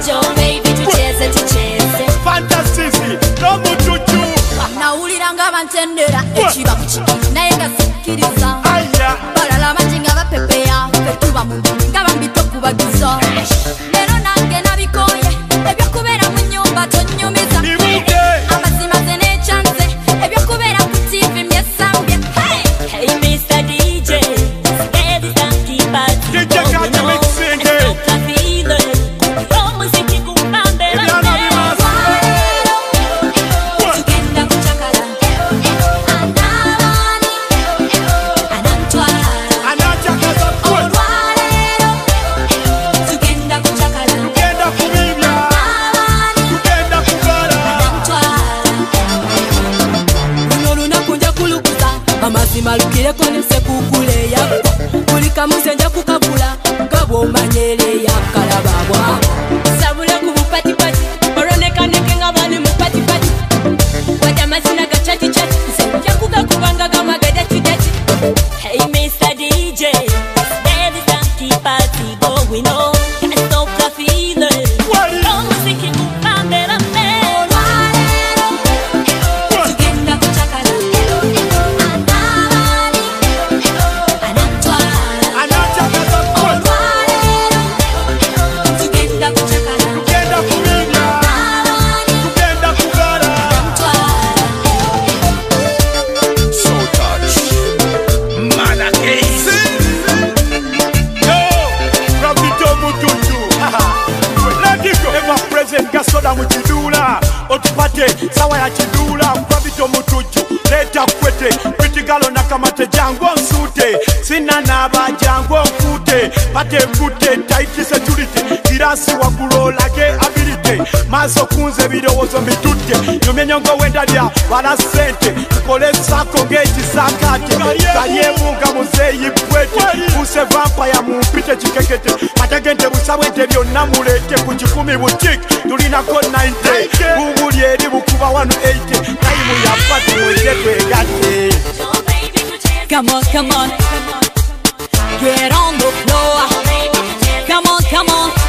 Joe baby tucheze tucheze Fantasy no mututu nawuliranga bantendera ekiba kuki naye nga sikkiriza aya balala majinga bapepeya fetuba mu nga bambito kubagiza lero nange nabikoye ebyokubeera mu nyumba tonyumiza amazima ze nechanze ebyokubeera ku TV myesambye hey Mr. DJ steady stanky party DJ Kata mixing malukire kone sekukule yakwa kulika musenja kukakula ngabo manyele yakalababwa sabule ku bupati pati oroneka neke ngabani mu pati pati wada mazina gachati chati senja kukakubanga kama gadati dati hey Mr. DJ steady stanky party going on can't stop the feeling no music kupambela Gasoda mukidula otupate sawa ya kidula kwabito mutuju leta kwete pitigalo nakamate jango nsute sina naba jango nkute pate nkute tight security girasi wakulolage ability maso kunze birowozo mitute nyumenyongo wendalya bala sente kole sako ngeti sakate kalyemunga muzeyi pwete use vampire mumpite chikekete matagente busabwete byonna mulete ku 10 boutique tulina ko 90 bubuli eri bukuba 180 kaimu ya pati mwezetwe gate. Come on, come on, get on the floor. Come on, come on.